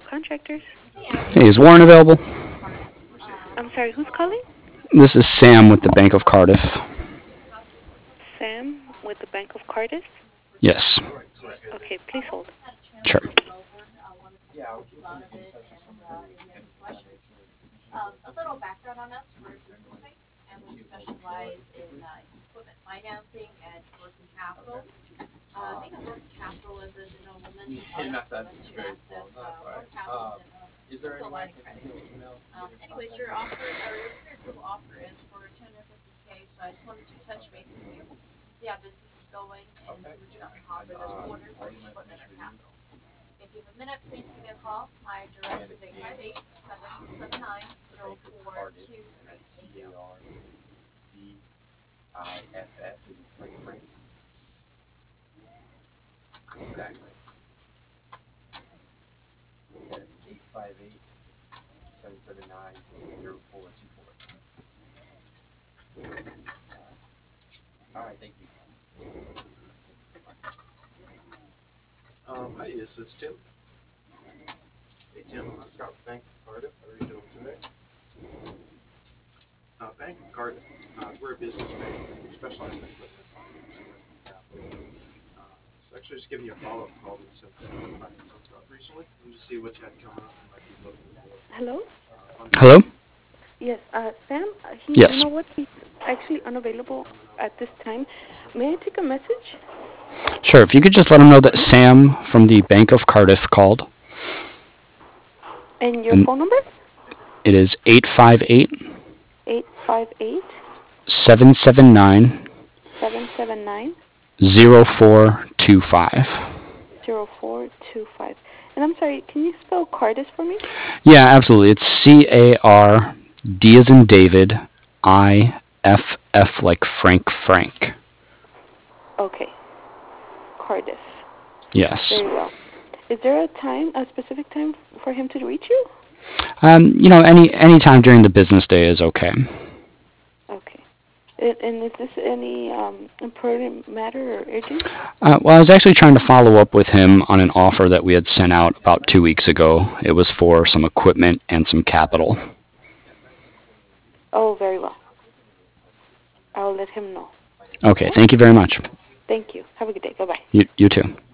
Contractors. Hey, is Warren available? I'm sorry, who's calling? This is Sam with the Bank of Cardiff. Sam with the Bank of Cardiff. Yes, Okay, please hold. sure. Hi, this is Tim. Hey, Tim, Scott with Bank of Cardiff. How are you doing today? Bank of Cardiff, we're a business bank. We specialize in equipment finance and working capital. So actually just giving you a follow-up call to some equipment finance loans got recently and to see what you had coming up and might be looking for. Hello? Hello? Yes, Sam, you Yes. know what? He's actually unavailable at this time. May I take a message? Sure, if you could just let him know that Sam from the Bank of Cardiff called. And your And phone number? it is 858 858 779 779 0425. 0425. And I'm sorry, can you spell Cardis for me? Yeah, absolutely. It's CARD as in David, IFF like Frank. Okay, Cardis. Yes. Very well. Is there a specific time for him to reach you? Any time during the business day is okay. Okay. And is this any important matter or urgent? Well, I was actually trying to follow up with him on an offer that we had sent out about 2 weeks ago. It was for some equipment and some capital. Oh, very well. I'll let him know. Okay, Okay? thank you very much. Thank you. Have a good day. Bye-bye. You too.